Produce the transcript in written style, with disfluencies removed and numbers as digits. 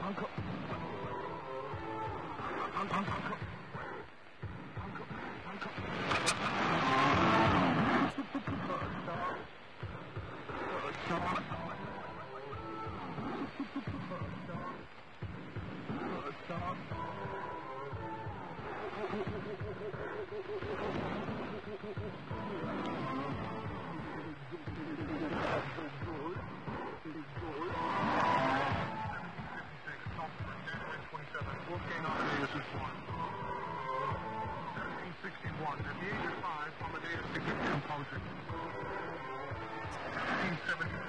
Uncle. Wolfgang Amadeus is born. 1761. At the age of 5, Amadeus began composing. 1770.